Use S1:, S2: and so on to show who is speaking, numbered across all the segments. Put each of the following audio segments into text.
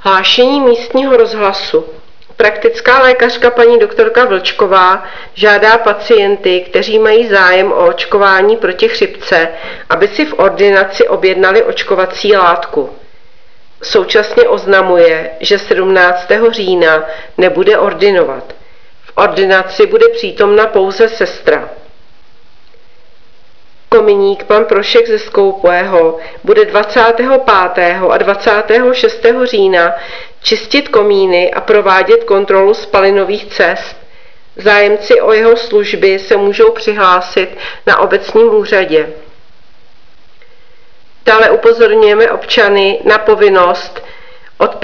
S1: Hlášení místního rozhlasu. Praktická lékařka paní doktorka Vlčková žádá pacienty, kteří mají zájem o očkování proti chřipce, aby si v ordinaci objednali očkovací látku. Současně oznamuje, že 17. října nebude ordinovat. V ordinaci bude přítomna pouze sestra. Kominík pan Prošek ze Skoupého bude 25. a 26. října čistit komíny a provádět kontrolu spalinových cest. Zájemci o jeho služby se můžou přihlásit na obecním úřadě. Dále upozorňujeme občany na povinnost od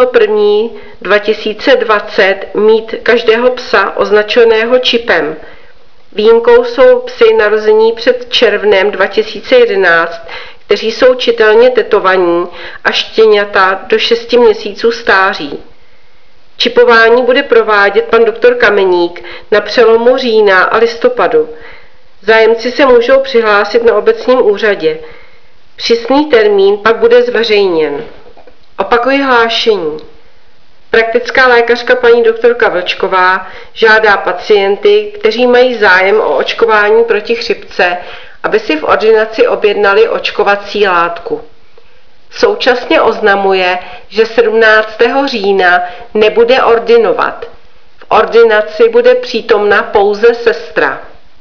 S1: 1.1.2020 mít každého psa označeného čipem. Výjimkou jsou psy narození před červnem 2011, kteří jsou čitelně tetovaní, a štěňata do 6 měsíců stáří. Čipování bude provádět pan doktor Kameník na přelomu října a listopadu. Zájemci se můžou přihlásit na obecním úřadě. Přesný termín pak bude zveřejněn. Opakuji hlášení. Praktická lékařka paní doktorka Vlčková žádá pacienty, kteří mají zájem o očkování proti chřipce, aby si v ordinaci objednali očkovací látku. Současně oznamuje, že 17. října nebude ordinovat. V ordinaci bude přítomna pouze sestra.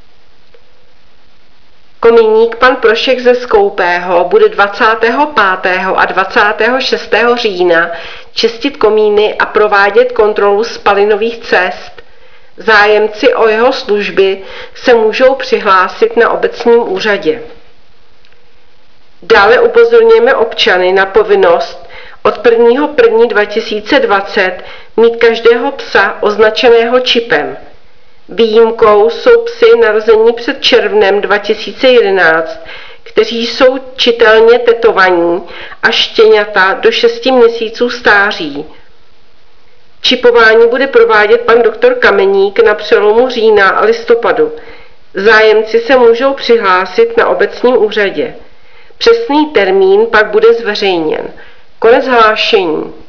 S1: Kominík pan Prošek ze Skoupého bude 25. a 26. října čistit komíny a provádět kontrolu spalinových cest. Zájemci o jeho služby se můžou přihlásit na obecním úřadě. Dále upozorňujeme občany na povinnost od 1.1.2020 mít každého psa označeného čipem. Výjimkou jsou psy narození před červnem 2011, kteří jsou čitelně tetovaní, a štěňata do 6 měsíců stáří. Čipování bude provádět pan doktor Kameník na přelomu října a listopadu. Zájemci se můžou přihlásit na obecním úřadě. Přesný termín pak bude zveřejněn. Konec hlášení.